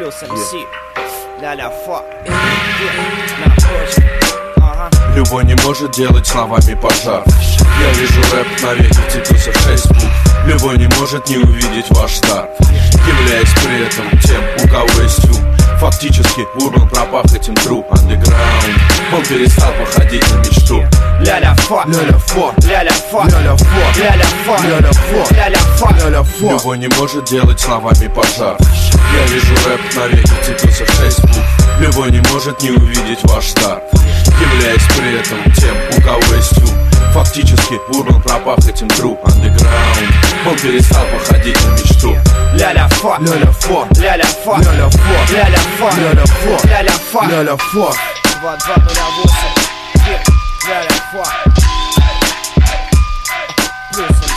плюс МС. Ля-ля фа. Любой не может делать словами пожар. Я вижу рэп навеки вцепился в 6 букв. Любой не может не увидеть ваш старт, являясь при этом тем, у кого есть ум. Фактически урбан пропах этим true underground. Он перестал походить на мечту. Ля-ля-фа, ля-ля-фа, ля-ля-фа, ля-ля-фа, ля-ля-фа, ля-ля-фа, ля-ля-фа, ля-ля-фа. Любой не может делать словами пожар. Я вижу рэп навеки вцепился в 6 букв. Любой не может не увидеть ваш старт, являясь при этом тем, у кого есть ум. Фактически урбан пропах этим true underground. Он перестал походить на мечту. Ля-ля-фа, ля-ля-фа, ля-ля-фа, ля-ля-фа, ля-ля-фа, ля-ля-фа, ля-ля-фа, ля-ля-фа. 2208, ля-ля-фа. Плюс